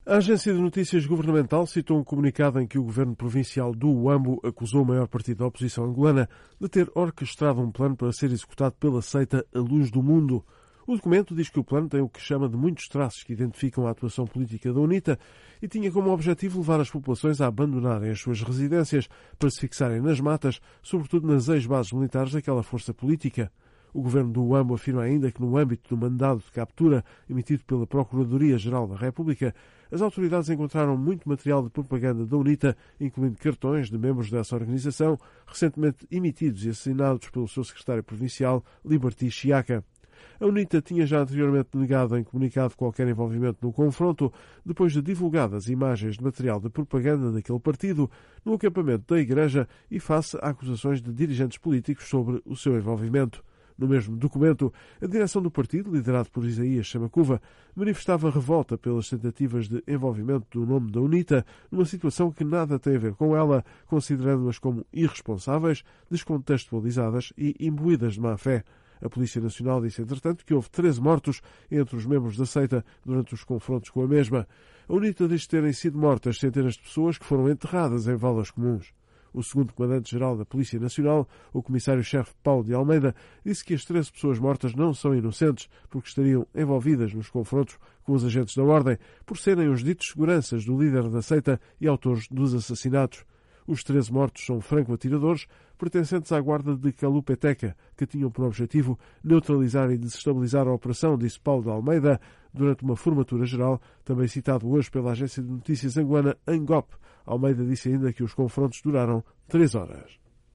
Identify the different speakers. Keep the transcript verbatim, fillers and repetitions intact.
Speaker 1: A agência de notícias governamental citou um comunicado em que o governo provincial do Huambo acusou o maior partido da oposição angolana de ter orquestrado um plano para ser executado pela seita A Luz do Mundo. O documento diz que o plano tem o que chama de muitos traços que identificam a atuação política da UNITA e tinha como objetivo levar as populações a abandonarem as suas residências para se fixarem nas matas, sobretudo nas ex-bases militares daquela força política. O governo do Huambo afirma ainda que, no âmbito do mandado de captura emitido pela Procuradoria-Geral da República, as autoridades encontraram muito material de propaganda da UNITA, incluindo cartões de membros dessa organização, recentemente emitidos e assinados pelo seu secretário provincial, Liberty Chiaca. A UNITA tinha já anteriormente negado em comunicado qualquer envolvimento no confronto, depois de divulgadas imagens de material de propaganda daquele partido no acampamento da Igreja e face a acusações de dirigentes políticos sobre o seu envolvimento. No mesmo documento, a direção do partido, liderado por Isaías Chamacuva, manifestava revolta pelas tentativas de envolvimento do nome da UNITA numa situação que nada tem a ver com ela, considerando-as como irresponsáveis, descontextualizadas e imbuídas de má-fé. A Polícia Nacional disse, entretanto, que houve treze mortos entre os membros da seita durante os confrontos com a mesma. A UNITA diz terem sido mortas centenas de pessoas que foram enterradas em valas comuns. O segundo comandante-geral da Polícia Nacional, o comissário-chefe Paulo de Almeida, disse que as treze pessoas mortas não são inocentes porque estariam envolvidas nos confrontos com os agentes da ordem, por serem os ditos seguranças do líder da seita e autores dos assassinatos. Os treze mortos são franco-atiradores pertencentes à guarda de Calupeteca, que tinham por objetivo neutralizar e desestabilizar a operação, disse Paulo de Almeida, durante uma formatura geral, também citado hoje pela agência de notícias angolana Angop. Almeida disse ainda que os confrontos duraram três horas.